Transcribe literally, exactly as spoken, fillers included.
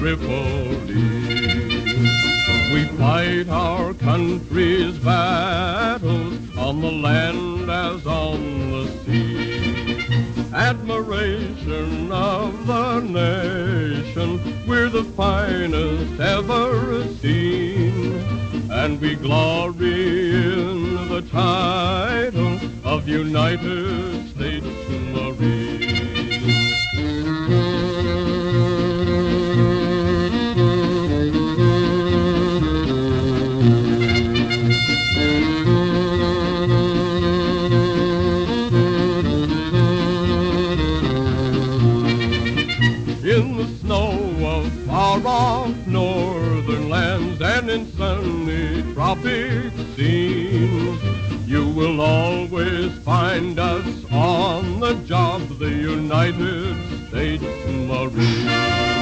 Tripoli. We fight our country's battles on the land as on the sea. Admiration of the nation, we're the finest ever seen, and we glory in the title of United States Marine. In the snow of far-off northern lands and in sunny tropic scenes, you will always find us on the job, the United States Marine.